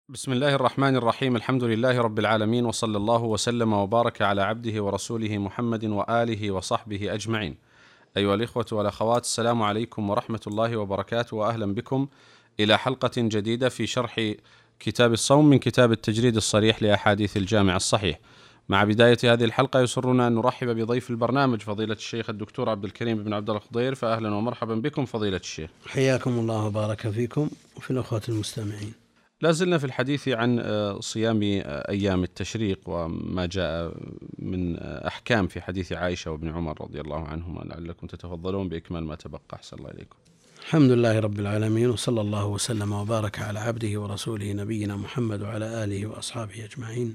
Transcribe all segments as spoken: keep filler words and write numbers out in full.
بسم الله الرحمن الرحيم. الحمد لله رب العالمين، وصلى الله وسلم وبارك على عبده ورسوله محمد وآله وصحبه أجمعين. أيها الإخوة والأخوات، السلام عليكم ورحمة الله وبركاته، وأهلا بكم إلى حلقة جديدة في شرح كتاب الصوم من كتاب التجريد الصريح لأحاديث الجامع الصحيح. مع بداية هذه الحلقة يسرنا أن نرحب بضيف البرنامج فضيلة الشيخ الدكتور عبد الكريم بن عبد الله الخضير، فأهلا ومرحبا بكم فضيلة الشيخ. حياكم الله وبارك فيكم وفي الأخوة المستمعين. لا زلنا في الحديث عن صيام أيام التشريق وما جاء من أحكام في حديث عائشة وابن عمر رضي الله عنهما، لعلكم تتفضلون بإكمال ما تبقى. أحسن الله إليكم. الحمد لله رب العالمين، وصلى الله وسلم وبارك على عبده ورسوله نبينا محمد وعلى آله وأصحابه أجمعين.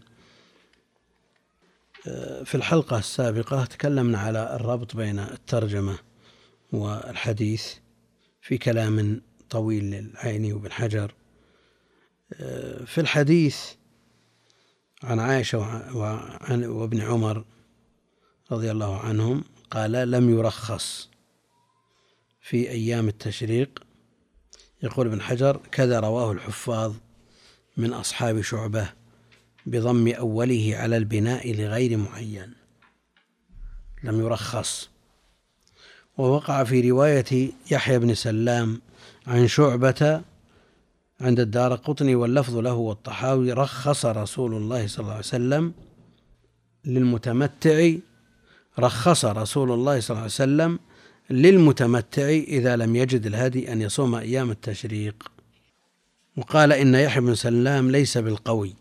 في الحلقة السابقة تكلمنا على الربط بين الترجمة والحديث في كلام طويل للعيني وابن حجر. في الحديث عن عائشة وابن عمر رضي الله عنهم قال: لم يرخص في أيام التشريق. يقول ابن حجر: كذا رواه الحفاظ من أصحاب شعبة بضم أوله على البناء لغير معين. لم يرخص. ووقع في رواية يحيى بن سلام عن شعبة عند الدارقطني واللفظ له والطحاوي: رخص رسول الله صلى الله عليه وسلم للمتمتع رخص رسول الله صلى الله عليه وسلم للمتمتع إذا لم يجد الهدي أن يصوم أيام التشريق. وقال إن يحيى بن سلام ليس بالقوي،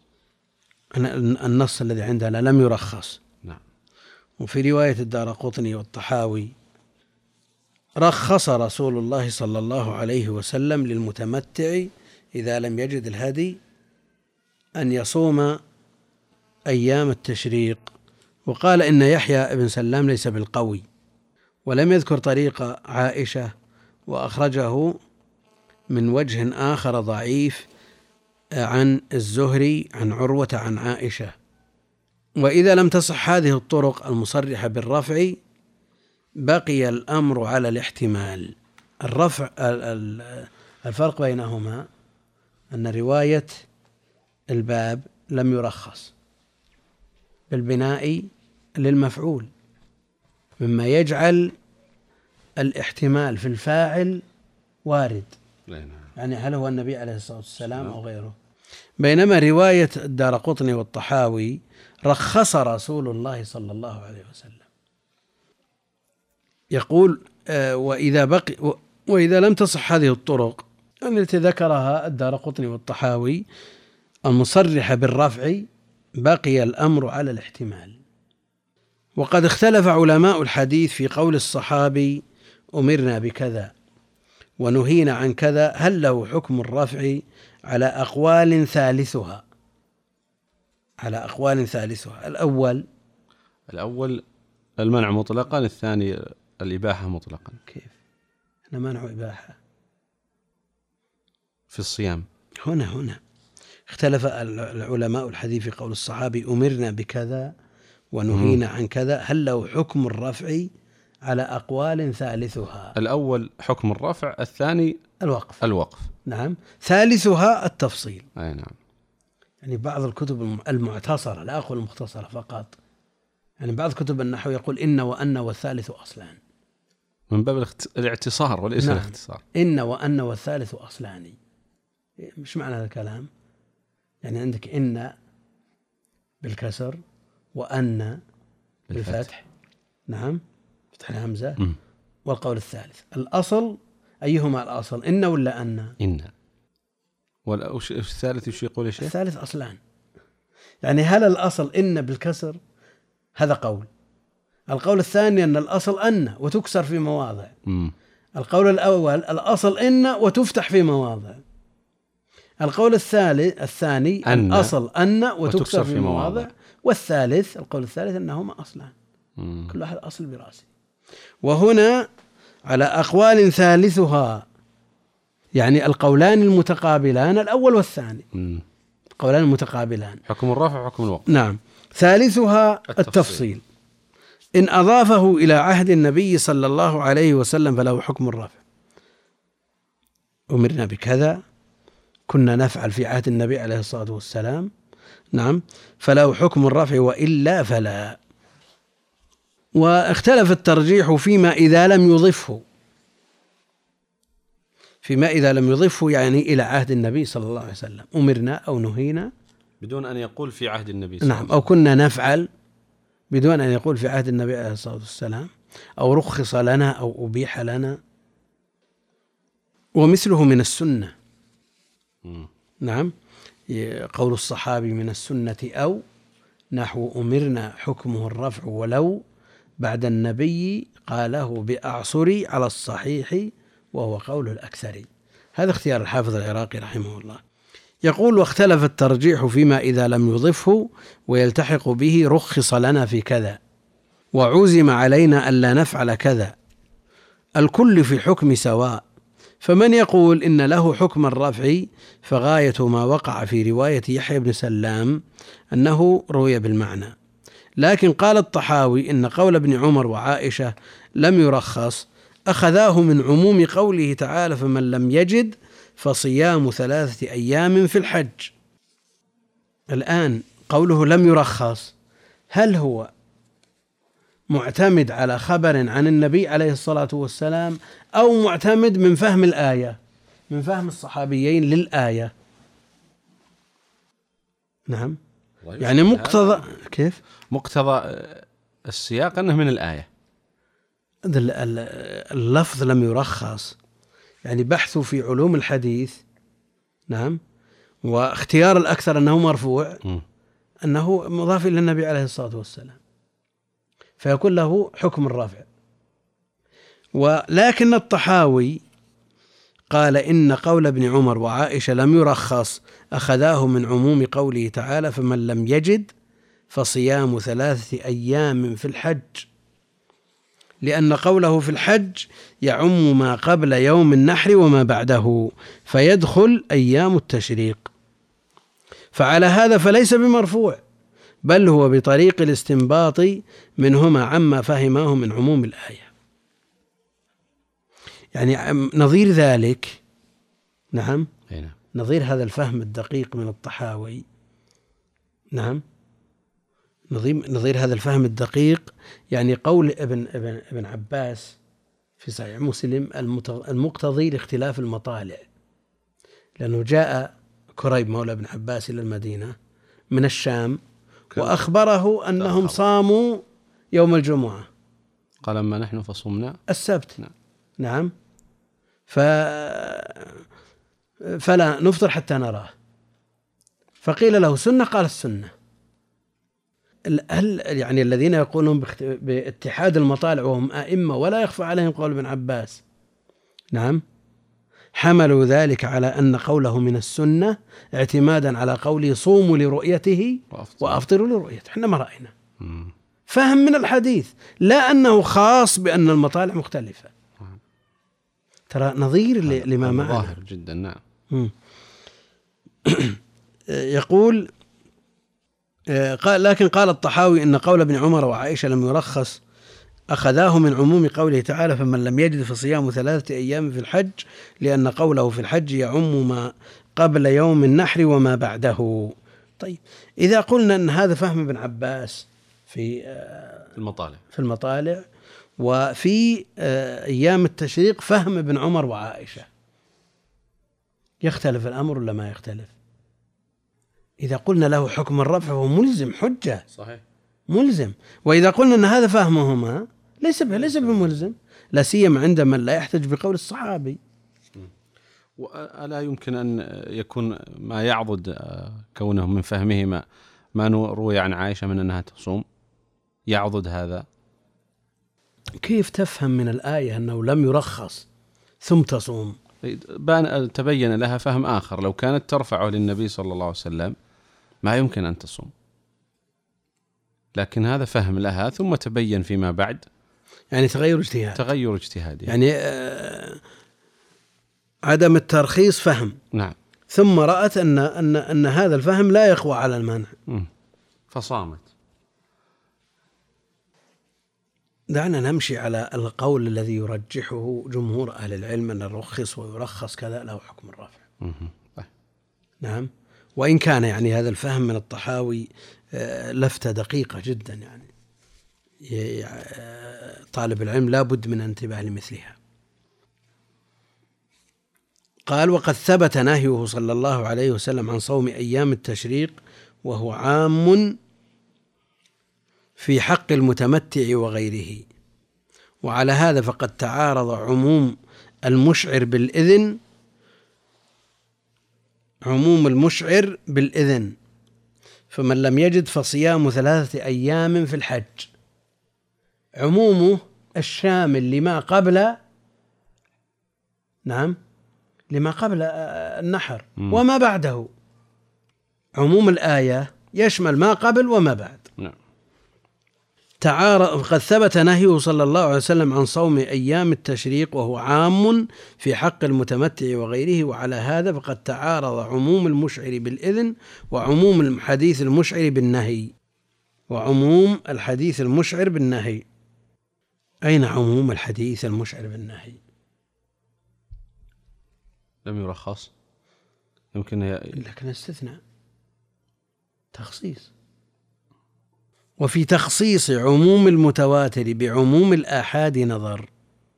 النص الذي عندنا لم يرخص. نعم. وفي رواية الدارقطني والطحاوي: رخص رسول الله صلى الله عليه وسلم للمتمتع إذا لم يجد الهدي أن يصوم أيام التشريق. وقال إن يحيى بن سلام ليس بالقوي، ولم يذكر طريق عائشة، وأخرجه من وجه آخر ضعيف عن الزهري عن عروة عن عائشة. وإذا لم تصح هذه الطرق المصرحة بالرفع بقي الأمر على الاحتمال. الرفع الفرق بينهما أن رواية الباب لم يرخص بالبناء للمفعول، مما يجعل الاحتمال في الفاعل وارد، يعني هل هو النبي عليه الصلاة والسلام أو غيره. بينما رواية الدارقطني والطحاوي: رخص رسول الله صلى الله عليه وسلم. يقول: وإذا بقي وإذا لم تصح هذه الطرق التي ذكرها الدارقطني والطحاوي المصرحة بالرفع بقي الأمر على الاحتمال. وقد اختلف علماء الحديث في قول الصحابي: أمرنا بكذا ونهينا عن كذا، هل له حكم الرفع على أقوال ثالثها على أقوال ثالثها الأول الأول المنع مطلقا، الثاني الإباحة مطلقا. كيف؟ هنا منع إباحة في الصيام. هنا هنا اختلف العلماء الحديث في قول الصحابي: أمرنا بكذا ونهينا عن كذا، هل له حكم الرفع على أقوال ثالثها. الأول حكم الرفع، الثاني الوقف. الوقف. نعم. ثالثها التفصيل. أي نعم. يعني بعض الكتب المعتصرة، لا أقول المختصرة فقط، يعني بعض كتب النحو يقول إن وأن والثالث أصلان، من باب الاعتصار وليس نعم. الاختصار. إن وأن والثالث أصلان. مش معنى هذا الكلام؟ يعني عندك إن بالكسر وأن بالفتح. نعم، فتح الهمزة. م. والقول الثالث الأصل أيهما الأصل، إن ولا أن؟ إن. والثالث وش يقول يا شيخ؟ الثالث أصلان. يعني هل الأصل إن بالكسر؟ هذا قول. القول الثاني أن الأصل أن وتكسر في مواضع. م. القول الأول الأصل إن وتفتح في مواضع. القول الثالث الثاني أن الأصل أن وتكسر, وتكسر في, في مواضع. مواضع. والثالث القول الثالث أنهما أصلان. م. كل واحد أصل براسه. وهنا على أقوال ثالثها، يعني القولان المتقابلان الأول والثاني. م. القولان المتقابلان، حكم الرفع وحكم الوقف. نعم. ثالثها التفصيل, التفصيل. إن أضافه إلى عهد النبي صلى الله عليه وسلم فله حكم الرفع. أمرنا بكذا كنا نفعل في عهد النبي عليه الصلاة والسلام، نعم، فله حكم الرفع، وإلا فلا. واختلف الترجيح فيما إذا لم يضفه، فيما إذا لم يضفه يعني إلى عهد النبي صلى الله عليه وسلم، أمرنا أو نهينا بدون أن يقول في عهد النبي صلى الله عليه وسلم، نعم، أو كنا نفعل بدون أن يقول في عهد النبي عليه الصلاة والسلام، أو رخص لنا أو أبيح لنا. ومثله من السنة، م. نعم، قول الصحابي من السنة أو نحو أمرنا حكمه الرفع ولو بعد النبي قاله بأعصري على الصحيح وهو قول الأكثر. هذا اختيار الحافظ العراقي رحمه الله. يقول: واختلف الترجيح فيما إذا لم يضفه ويلتحق به رخص لنا في كذا، وعزم علينا ألا نفعل كذا، الكل في الحكم سواء. فمن يقول إن له حكم الرفع فغاية ما وقع في رواية يحيى بن سلام أنه روي بالمعنى. لكن قال الطحاوي إن قول ابن عمر وعائشة لم يرخص أخذاه من عموم قوله تعالى: فمن لم يجد فصيام ثلاثة أيام في الحج. الآن قوله لم يرخص، هل هو معتمد على خبر عن النبي عليه الصلاة والسلام، أو معتمد من فهم الآية، من فهم الصحابيين للآية؟ نعم، يعني مقتضى كيف؟ مقتضى السياق أنه من الآية. اللفظ لم يرخص يعني بحثوا في علوم الحديث، نعم، واختيار الأكثر أنه مرفوع، م. أنه مضاف إلى النبي عليه الصلاة والسلام، فيكون له حكم الرفع. ولكن الطحاوي قال إن قول ابن عمر وعائشة لم يرخص أخذاه من عموم قوله تعالى: فمن لم يجد فصيام ثلاثة أيام في الحج، لأن قوله في الحج يعم ما قبل يوم النحر وما بعده، فيدخل أيام التشريق. فعلى هذا فليس بمرفوع، بل هو بطريق الاستنباط منهما عما فهماه من عموم الآية. يعني نظير ذلك، نعم، نظير هذا الفهم الدقيق من الطحاوي، نعم، نظير هذا الفهم الدقيق يعني قول ابن ابن ابن عباس في صحيح مسلم المقتضي لاختلاف المطالع، لأنه جاء كريب مولى ابن عباس إلى المدينة من الشام وأخبره أنهم صاموا يوم الجمعة، قال: أما نحن فصمنا السبت. نعم, نعم. ف... فلا نفطر حتى نراه. فقيل له: سنة؟ قال: السنة. هل يعني الذين يقولون باتحاد المطالع وهم أئمة ولا يخفى عليهم قول ابن عباس، نعم، حملوا ذلك على أن قوله من السنة اعتمادا على قوله صوموا لرؤيته وأفطروا لرؤيته. احنا ما رأينا فهم من الحديث، لا أنه خاص بأن المطالع مختلفة. ترى نظير لما معنا ظاهر جدا. نعم. يقول قال: لكن قال الطحاوي إن قول ابن عمر وعائشة لم يرخص أخذاه من عموم قوله تعالى: فمن لم يجد فصيام ثلاثة أيام في الحج، لأن قوله في الحج يعم ما قبل يوم النحر وما بعده. طيب، إذا قلنا أن هذا فهم ابن عباس في المطالع في المطالع وفي أيام التشريق فهم ابن عمر وعائشة، يختلف الأمر ولا ما يختلف؟ إذا قلنا له حكم الرفع هو ملزم، حجة، صحيح، ملزم. وإذا قلنا أن هذا فهمهما ليس ليس بملزم، لا سيما عند من لا يحتج بقول الصحابي. وألا يمكن أن يكون ما يعضد كونه من فهمهما ما روي عن عائشة من أنها تصوم، يعضد هذا؟ كيف تفهم من الآية أنه لم يرخص ثم تصوم؟ بان تبين لها فهم آخر، لو كانت ترفعه للنبي صلى الله عليه وسلم ما يمكن أن تصوم، لكن هذا فهم لها ثم تبين فيما بعد، يعني تغير اجتهاد تغير اجتهادي، يعني آه عدم الترخيص فهم، نعم، ثم رأت أن أن أن هذا الفهم لا يقوى على المنع فصامت. دعنا نمشي على القول الذي يرجحه جمهور أهل العلم أن الرخص ويرخص كذا له حكم الرفع. نعم. وإن كان يعني هذا الفهم من الطحاوي لفتة دقيقة جدا، يعني طالب العلم لا بد من انتباه لمثلها. قال: وقد ثبت نهيه صلى الله عليه وسلم عن صوم أيام التشريق وهو عام في حق المتمتع وغيره، وعلى هذا فقد تعارض عموم المشعر بالإذن عموم المشعر بالإذن فمن لم يجد فصيام ثلاثة أيام في الحج، عمومه الشامل لما قبل نعم لما قبل النحر م. وما بعده. عموم الآية يشمل ما قبل وما بعد. نعم. تعارض قد ثبت نهيه صلى الله عليه وسلم عن صوم أيام التشريق وهو عام في حق المتمتع وغيره، وعلى هذا فقد تعارض عموم المشعر بالإذن وعموم الحديث المشعر بالنهي وعموم الحديث المشعر بالنهي. أين عموم الحديث المشعر بالنهي؟ لم يرخص، يمكن ي... لكن استثناء تخصيص. وفي تخصيص عموم المتواتر بعموم الآحاد نظر،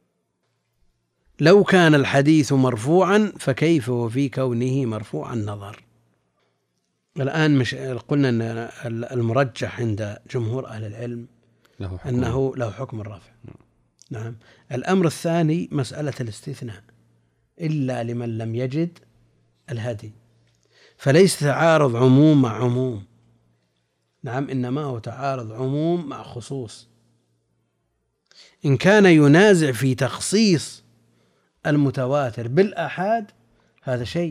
لو كان الحديث مرفوعا فكيف وفي كونه مرفوعا نظر. الآن مش قلنا أن المرجح عند جمهور أهل العلم له أنه له حكم الرفع. نعم. الأمر الثاني مسألة الاستثناء إلا لمن لم يجد الهدي، فليس تعارض عموم مع عموم، نعم، إنما هو تعارض عموم مع خصوص. إن كان ينازع في تخصيص المتواتر بالآحاد هذا شيء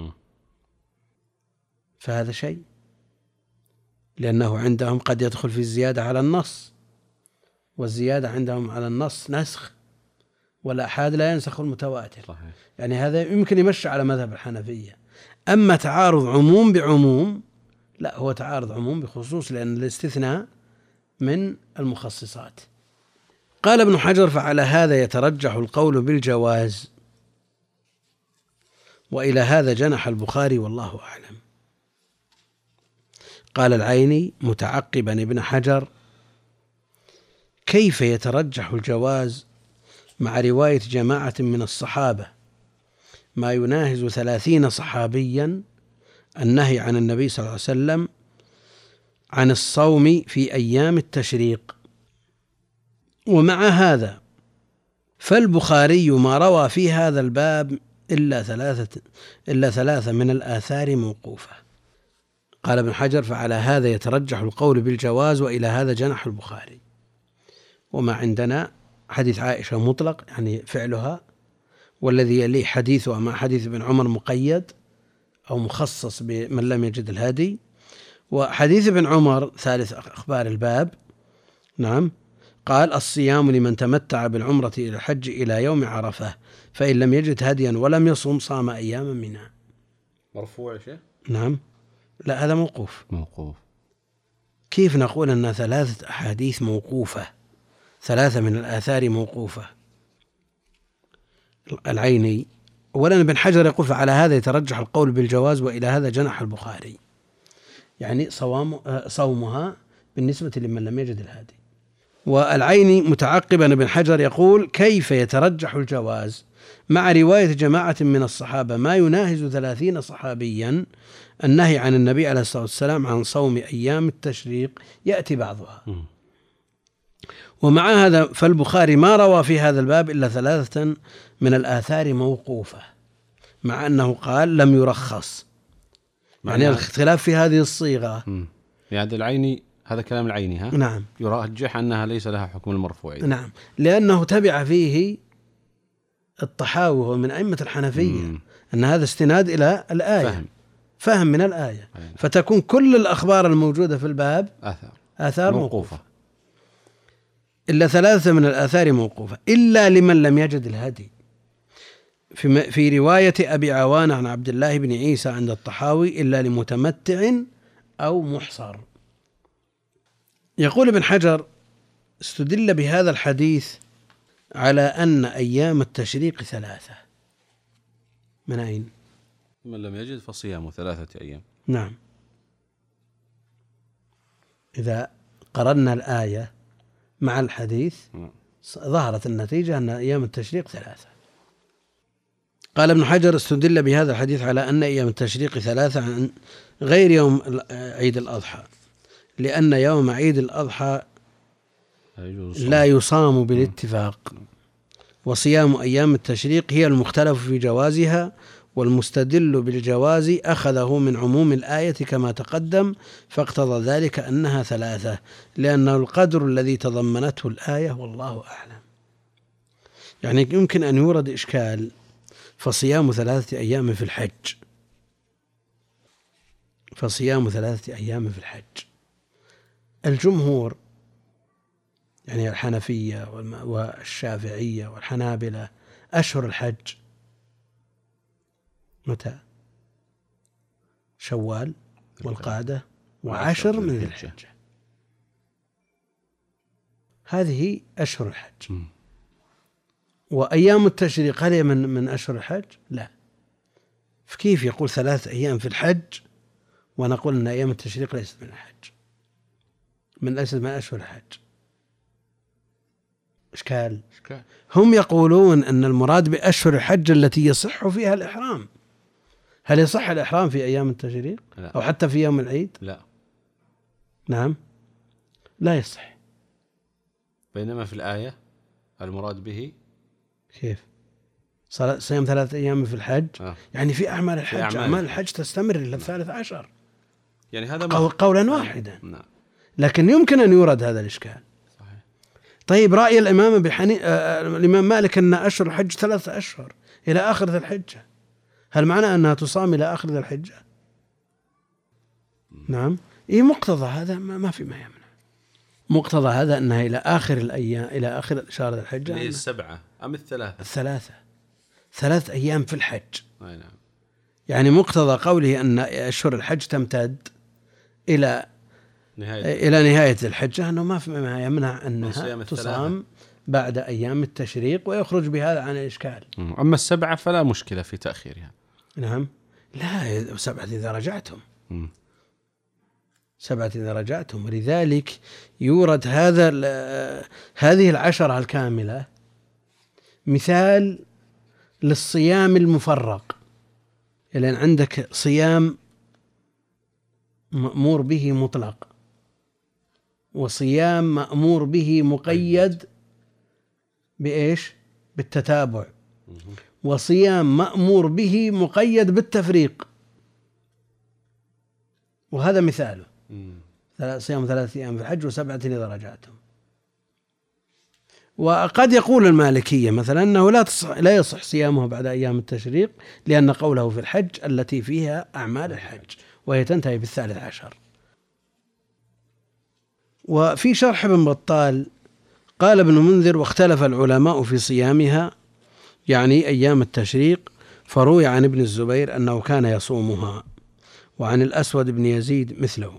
فهذا شيء لأنه عندهم قد يدخل في الزيادة على النص، والزيادة عندهم على النص نسخ، والآحاد لا ينسخ المتواتر. صحيح. يعني هذا يمكن يمشي على مذهب الحنفية. أما تعارض عموم بعموم لا، هو تعارض عموم بخصوص، لأن الاستثناء من المخصصات. قال ابن حجر: فعلى هذا يترجح القول بالجواز، وإلى هذا جنح البخاري والله أعلم. قال العيني متعقبا ابن حجر: كيف يترجح الجواز مع رواية جماعة من الصحابة ما يناهز ثلاثين صحابيا النهي عن النبي صلى الله عليه وسلم عن الصوم في أيام التشريق؟ ومع هذا فالبخاري ما روى في هذا الباب إلا ثلاثة إلا ثلاثة من الآثار موقوفة. قال ابن حجر: فعلى هذا يترجح القول بالجواز، وإلى هذا جنح البخاري. وما عندنا حديث عائشة مطلق يعني فعلها، والذي يليه حديثها مع حديث ابن عمر مقيد أو مخصص بمن لم يجد الهدي، وحديث ابن عمر ثالث أخبار الباب. نعم. قال: الصيام لمن تمتع بالعمرة إلى الحج إلى يوم عرفة، فإن لم يجد هديا ولم يصم صام أياما منها. مرفوع شيء؟ نعم. لا، هذا موقوف. موقوف. كيف نقول أن ثلاثة أحاديث موقوفة، ثلاثة من الآثار موقوفة؟ العيني أولا ابن حجر يقول: فعلى هذا يترجح القول بالجواز، وإلى هذا جنح البخاري، يعني صوام صومها بالنسبة لمن لم يجد الهادي. والعيني متعقبا ابن حجر يقول: كيف يترجح الجواز مع رواية جماعة من الصحابة ما يناهز ثلاثين صحابيا النهي عن النبي عليه الصلاة والسلام عن صوم أيام التشريق؟ يأتي بعضها. م. ومع هذا فالبخاري ما روى في هذا الباب إلا ثلاثة من الآثار موقوفة، مع أنه قال لم يرخص. يعني الاختلاف في هذه الصيغة. يعني العيني هذا كلام العيني ها؟ نعم. يرجح أنها ليس لها حكم المرفوع. نعم، لأنه تبع فيه الطحاوي من أئمة الحنفية مم. أن هذا استناد إلى الآية، فهم, فهم من الآية. أيوة. فتكون كل الأخبار الموجودة في الباب آثار, آثار موقوفة. موقوفة إلا ثلاثة من الآثار موقوفة، إلا لمن لم يجد الهدي. في, في رواية أبي عوان عن عبد الله بن عيسى عند الطحاوي: إلا لمتمتع أو محصر. يقول ابن حجر: استدل بهذا الحديث على أن أيام التشريق ثلاثة. من أين؟ من لم يجد فصيام ثلاثة أيام. نعم، إذا قرنا الآية مع الحديث ظهرت النتيجة أن أيام التشريق ثلاثة. قال ابن حجر: استدل بهذا الحديث على أن أيام التشريق ثلاثة عن غير يوم عيد الأضحى، لأن يوم عيد الأضحى لا يصام بالاتفاق، وصيام أيام التشريق هي المختلف في جوازها، والمستدل بالجواز أخذه من عموم الآية كما تقدم، فاقتضى ذلك أنها ثلاثة لأنه القدر الذي تضمنته الآية، والله أعلم. يعني يمكن أن يورد إشكال: فصيام ثلاثة أيام في الحج، فصيام ثلاثة أيام في الحج، الجمهور يعني الحنفية والشافعية والحنابلة أشهر الحج متى؟ شوال والقعدة وعشر من ذي الحجة، هذه أشهر الحج. وأيام التشريق هل من من أشهر الحج؟ لا. فكيف يقول ثلاث أيام في الحج ونقول أن أيام التشريق ليست من الحج، من ليست من أشهر الحج؟ إشكال. هم يقولون أن المراد بأشهر الحج التي يصح فيها الإحرام. هل يصح الإحرام في أيام التشريق لا. أو حتى في يوم العيد؟ لا. نعم، لا يصح. بينما في الآية المراد به كيف؟ صيام ثلاثة أيام في الحج آه. يعني في أعمال الحج، أعمال, أعمال الحج تستمر إلى الثالث عشر، يعني هذا قول قولا واحدا. نعم. لكن يمكن أن يورد هذا الإشكال. صحيح. طيب، رأي الإمام بحني... آه الإمام مالك أن أشهر الحج ثلاثة أشهر إلى آخر ذي الحجة، هل معنى أنها تصام إلى آخر ذي الحجة؟ نعم، إيه مقتضى هذا؟ ما في ما يمنع. مقتضى هذا أنها إلى آخر الأيام، إلى آخر شهر الحجة. هي السبعة أم الثلاثة؟ الثلاثة، ثلاث أيام في الحج. أي نعم. يعني مقتضى قوله أن أشهر الحج تمتد إلى نهاية إلى نهاية الحجة أنه ما في ما يمنع أنها تصام بعد أيام التشريق، ويخرج بهذا عن الإشكال. أما السبعة فلا مشكلة في تأخيرها. نعم، لا، سبعة إذا رجعتم م. سبعة إذا رجعتم. ولذلك يورد هذا هذه العشرة الكاملة مثال للصيام المفرق، لأن عندك صيام مأمور به مطلق، وصيام مأمور به مقيد بإيش؟ بالتتابع، وصيام مأمور به مقيد بالتفريق، وهذا مثاله. صيام ثلاثة أيام في الحج وسبعة إذا رجعتم. وقد يقول المالكية مثلا أنه لا تصح لا يصح صيامه بعد أيام التشريق، لأن قوله في الحج التي فيها أعمال الحج، وهي تنتهي بالثالث عشر. وفي شرح ابن بطال قال ابن منذر: واختلف العلماء في صيامها، يعني أيام التشريق، فروي عن ابن الزبير أنه كان يصومها، وعن الأسود بن يزيد مثله.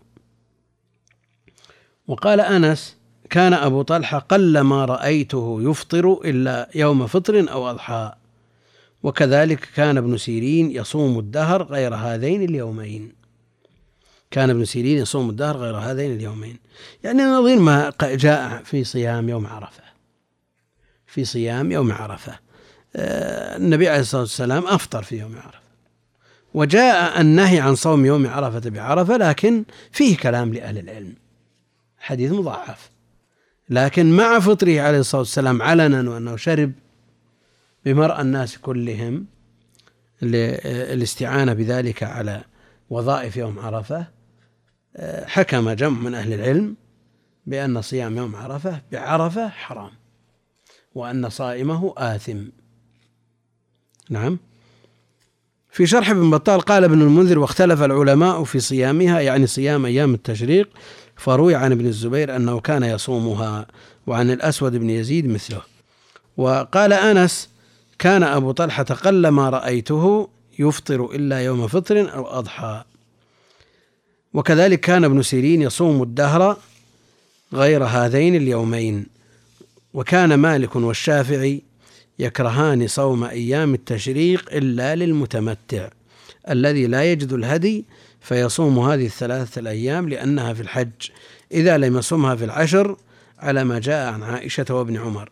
وقال أنس: كان أبو طلحة قل ما رأيته يفطر إلا يوم فطر أو أضحى، وكذلك كان ابن سيرين يصوم الدهر غير هذين اليومين. كان ابن سيرين يصوم الدهر غير هذين اليومين، يعني نظير ما جاء في صيام يوم عرفة. في صيام يوم عرفة النبي عليه الصلاة والسلام أفطر في يوم عرفة، وجاء النهي عن صوم يوم عرفة بعرفة، لكن فيه كلام لأهل العلم، حديث مضاعف. لكن مع فطره عليه الصلاة والسلام علنا، وأنه شرب بمرأى الناس كلهم للاستعانة بذلك على وظائف يوم عرفة، حكم جمع من أهل العلم بأن صيام يوم عرفة بعرفة حرام، وأن صائمه آثم. نعم. في شرح ابن بطال قال ابن المنذر: واختلف العلماء في صيامها، يعني صيام أيام التشريق، فروي عن ابن الزبير أنه كان يصومها، وعن الأسود بن يزيد مثله. وقال أنس: كان أبو طلحة قل ما رأيته يفطر إلا يوم فطر أو أضحى، وكذلك كان ابن سيرين يصوم الدهر غير هذين اليومين. وكان مالك والشافعي يكرهان صوم أيام التشريق إلا للمتمتع، الذي لا يجد الهدي فيصوم هذه الثلاثة الأيام لأنها في الحج إذا لم يصومها في العشر، على ما جاء عن عائشة وابن عمر.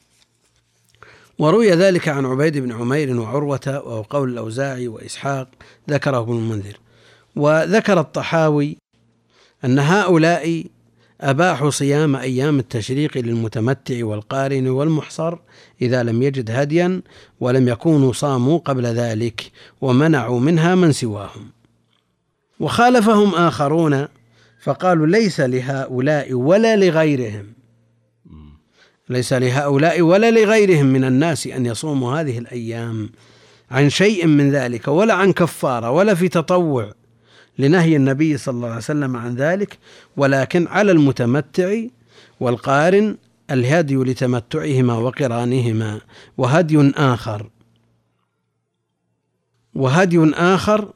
وروي ذلك عن عبيد بن عمير وعروة، وهو قول الأوزاعي وإسحاق ذكره ابن المنذر. وذكر الطحاوي أن هؤلاء أباحوا صيام أيام التشريق للمتمتع والقارن والمحصر إذا لم يجد هديا ولم يكونوا صاموا قبل ذلك، ومنعوا منها من سواهم. وخالفهم آخرون فقالوا ليس لهؤلاء ولا لغيرهم ليس لهؤلاء ولا لغيرهم من الناس أن يصوموا هذه الأيام عن شيء من ذلك، ولا عن كفارة ولا في تطوع لنهي النبي صلى الله عليه وسلم عن ذلك، ولكن على المتمتع والقارن الهدي لتمتعهما وقرانهما، وهدي آخر وهدي آخر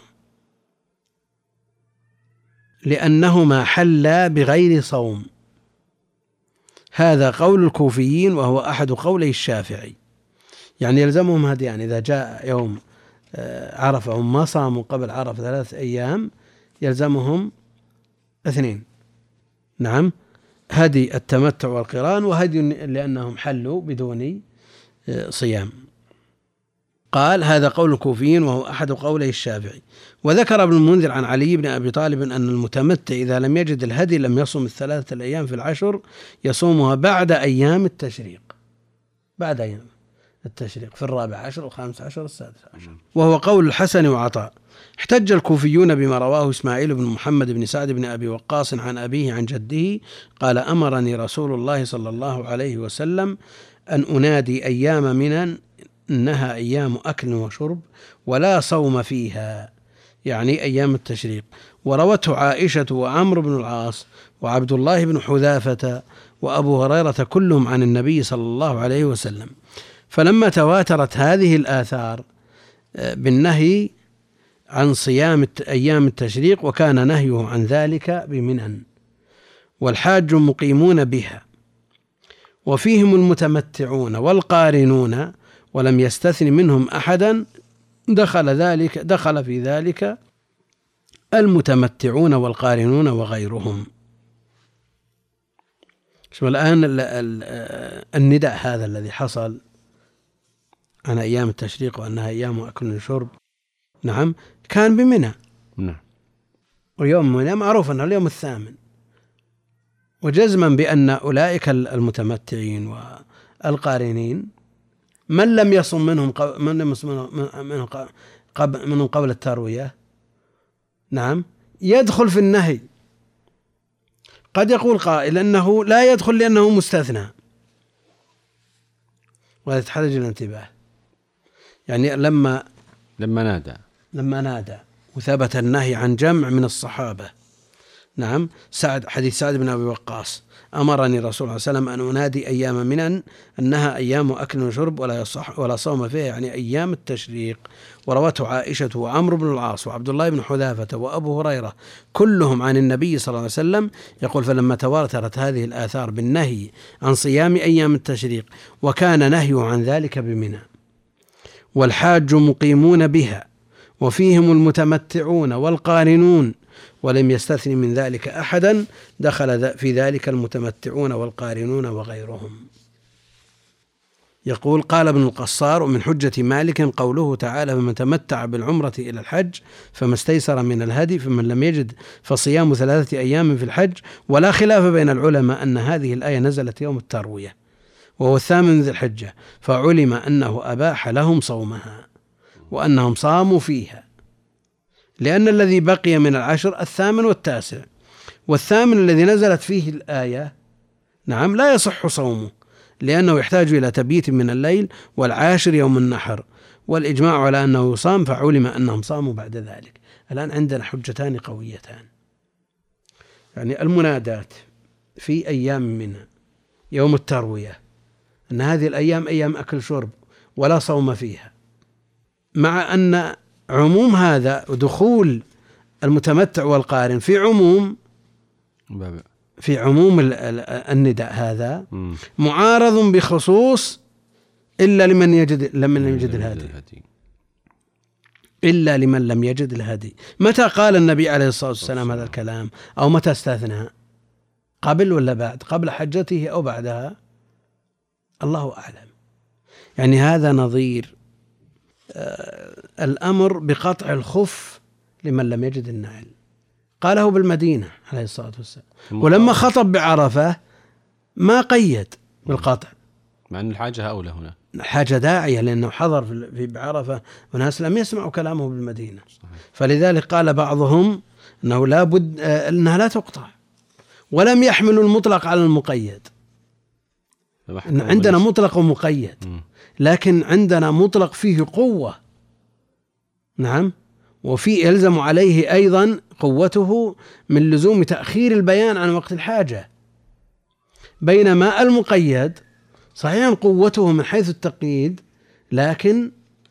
لأنهما حلا بغير صوم. هذا قول الكوفيين وهو أحد قولي الشافعي، يعني يلزمهم هديان إذا جاء يوم عرفة هم ما صاموا قبل عرفة ثلاث أيام يلزمهم اثنين، نعم، هدي التمتع والقران، وهدي لأنهم حلوا بدون صيام. قال هذا قول الكوفيين وهو أحد قولي الشافعي. وذكر ابن المنذر عن علي بن أبي طالب أن المتمتع إذا لم يجد الهدي لم يصم الثلاثة الأيام في العشر، يصومها بعد أيام التشريق، بعد أيام التشريق في الرابع عشر والخامس عشر والسادس عشر، وهو قول الحسن وعطاء. احتج الكوفيون بما رواه إسماعيل بن محمد بن سعد بن أبي وقاص عن أبيه عن جده قال أمرني رسول الله صلى الله عليه وسلم أن أنادي أيام منى إنها أيام أكل وشرب ولا صوم فيها، يعني أيام التشريق. وروته عائشة وعمرو بن العاص وعبد الله بن حذافة وأبو هريرة كلهم عن النبي صلى الله عليه وسلم. فلما تواترت هذه الآثار بالنهي عن صيام أيام التشريق وكان نهيه عن ذلك بمنى، والحاج مقيمون بها، وفيهم المتمتعون والقارنون ولم يستثن منهم أحدا، دخل ذلك دخل في ذلك المتمتعون والقارنون وغيرهم. شوف الآن النداء هذا الذي حصل عن أيام التشريق وأنها أيام أكل وشرب، نعم، كان بمنى، نعم، ويوم منى معروف أنه اليوم الثامن، وجزما بأن أولئك المتمتعين والقارنين من لم يصم منهم من لم يصم منهم قبل منهم قبل التروية، نعم، يدخل في النهي. قد يقول قائل أنه لا يدخل لأنه مستثنى، وهذا تحتاج إلى الانتباه. يعني لما لما نادى لما نادى وثبت النهي عن جمع من الصحابة، نعم، سعد حديث سعد بن أبي وقاص أمرني رسول الله صلى الله عليه وسلم أن أنادي أيام منى أنها أيام أكل وشرب ولا يصح ولا صوم فيها، يعني أيام التشريق. وروته عائشة وعمرو بن العاص وعبد الله بن حذافة وأبو هريرة كلهم عن النبي صلى الله عليه وسلم يقول فلما تواترت هذه الآثار بالنهي عن صيام أيام التشريق وكان نهيه عن ذلك بمنى، والحاج مقيمون بها، وفيهم المتمتعون والقارنون ولم يستثن من ذلك أحدا، دخل في ذلك المتمتعون والقارنون وغيرهم. يقول قال ابن القصار ومن حجة مالك قوله تعالى فمن تمتع بالعمرة إلى الحج فما استيسر من الهدي فمن لم يجد فصيام ثلاثة أيام في الحج. ولا خلاف بين العلماء أن هذه الآية نزلت يوم التروية وهو الثامن من ذي الحجة، فعلم أنه أباح لهم صومها وأنهم صاموا فيها، لأن الذي بقي من العشر الثامن والتاسع، والثامن الذي نزلت فيه الآية، نعم، لا يصح صومه لأنه يحتاج إلى تبييت من الليل، والعاشر يوم النحر، والإجماع على أنه يصام، فعلم أنهم صاموا بعد ذلك. الآن عندنا حجتان قويتان، يعني المنادات في أيام منها يوم التروية أن هذه الأيام أيام أكل شرب ولا صوم فيها، مع أن عموم هذا ودخول المتمتع والقارن في عموم في عموم النداء هذا معارض بخصوص إلا لمن يجد لمن يجد الهدي إلا لمن لم يجد الهدي. متى قال النبي عليه الصلاة والسلام هذا الكلام، أو متى استثنى؟ قبل ولا بعد؟ قبل حجته أو بعدها؟ الله أعلم. يعني هذا نظير آه الأمر بقطع الخف لمن لم يجد النعل، قاله بالمدينة عليه الصلاة والسلام، ولما خطب بعرفة ما قيد بالقطع، مع أن الحاجة أولى هنا، الحاجة داعية، لأنه حضر في بعرفة وناس لم يسمعوا كلامه بالمدينة. صحيح. فلذلك قال بعضهم أنه لا بد أنها لا تقطع، ولم يحملوا المطلق على المقيد. عندنا مطلق ومقيد، لكن عندنا مطلق فيه قوة، نعم، وفي يلزم عليه أيضا قوته من لزوم تأخير البيان عن وقت الحاجة، بينما المقيد صحيح قوته من حيث التقييد، لكن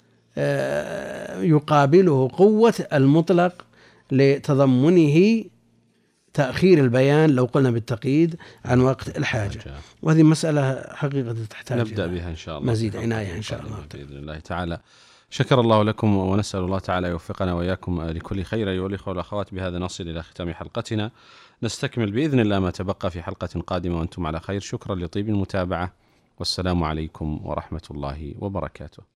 يقابله قوة المطلق لتضمنه تأخير البيان لو قلنا بالتقييد عن وقت الحاجة. وهذه مسألة حقيقة تحتاج نبدأ بها إن شاء الله مزيد عناية إن شاء الله بإذن الله تعالى. شكر الله لكم، ونسأل الله تعالى يوفقنا وإياكم لكل خير. أيها الإخوة والأخوات، بهذا نصل إلى ختام حلقتنا، نستكمل بإذن الله ما تبقى في حلقة قادمة وأنتم على خير. شكرا لطيب المتابعة، والسلام عليكم ورحمة الله وبركاته.